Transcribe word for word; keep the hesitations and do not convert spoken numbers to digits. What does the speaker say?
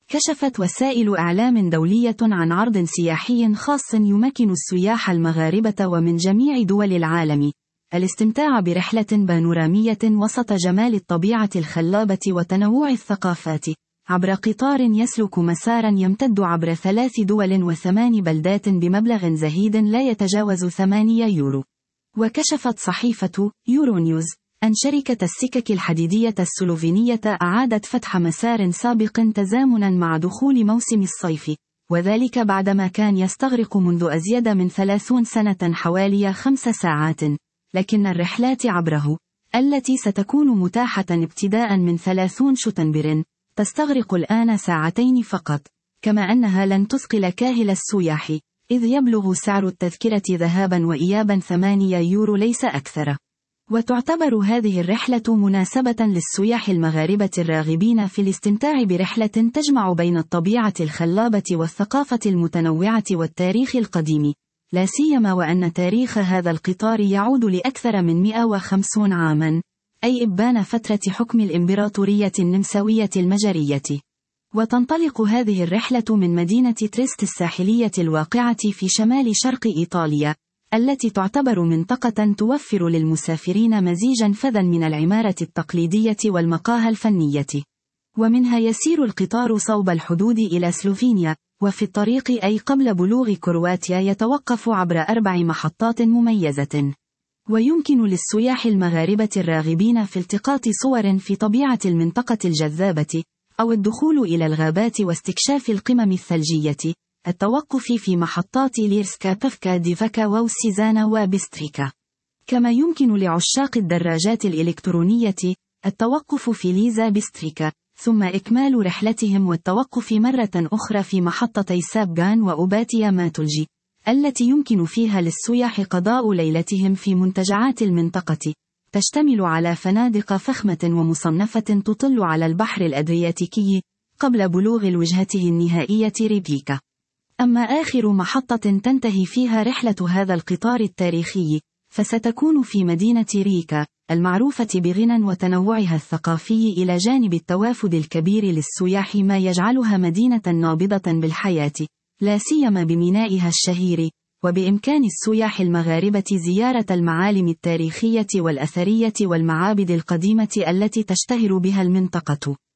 كشفت وسائل إعلام دولية عن عرض سياحي خاص يمكن السياح المغاربة ومن جميع دول العالم الاستمتاع برحلة بانورامية وسط جمال الطبيعة الخلابة وتنوع الثقافات، عبر قطار يسلك مسارا يمتد عبر ثلاث دول وثمان بلدات بمبلغ زهيد لا يتجاوز ثمانية يورو. وكشفت صحيفة يورونيوز أن شركة السكك الحديدية السلوفينية أعادت فتح مسار سابق تزامنا مع دخول موسم الصيف، وذلك بعدما كان يستغرق منذ أزيد من ثلاثين سنة حوالي خمس ساعات، لكن الرحلات عبره التي ستكون متاحة ابتداء من ثلاثين شتنبر تستغرق الآن ساعتين فقط، كما أنها لن تثقل كاهل السياح، إذ يبلغ سعر التذكرة ذهابا وإيابا ثمانية يورو ليس أكثر. وتعتبر هذه الرحلة مناسبة للسياح المغاربة الراغبين في الاستمتاع برحلة تجمع بين الطبيعة الخلابة والثقافة المتنوعة والتاريخ القديم، لا سيما وأن تاريخ هذا القطار يعود لأكثر من مئة وخمسين عاما، أي إبان فترة حكم الإمبراطورية النمساوية المجرية. وتنطلق هذه الرحلة من مدينة تريست الساحلية الواقعة في شمال شرق إيطاليا، التي تعتبر منطقة توفر للمسافرين مزيجا فذا من العمارة التقليدية والمقاهى الفنية. ومنها يسير القطار صوب الحدود إلى سلوفينيا، وفي الطريق أي قبل بلوغ كرواتيا يتوقف عبر أربع محطات مميزة. ويمكن للسياح المغاربة الراغبين في التقاط صور في طبيعة المنطقة الجذابة، أو الدخول إلى الغابات واستكشاف القمم الثلجية، التوقف في محطات ليرسكا بفكا ديفاكا ووسيزانا وبستريكا. كما يمكن لعشاق الدراجات الإلكترونية التوقف في ليزا بستريكا، ثم إكمال رحلتهم والتوقف مرة أخرى في محطتي سابغان وأوباتيا ماتولجي، التي يمكن فيها للسياح قضاء ليلتهم في منتجعات المنطقة، تشتمل على فنادق فخمة ومصنفة تطل على البحر الأدرياتيكي، قبل بلوغ الوجهة النهائية ريبيكا. أما آخر محطة تنتهي فيها رحلة هذا القطار التاريخي، فستكون في مدينة ريكا، المعروفة بغنى وتنوعها الثقافي إلى جانب التوافد الكبير للسياح، ما يجعلها مدينة نابضة بالحياة، لا سيما بمينائها الشهير. وبإمكان السياح المغاربة زيارة المعالم التاريخية والأثرية والمعابد القديمة التي تشتهر بها المنطقة.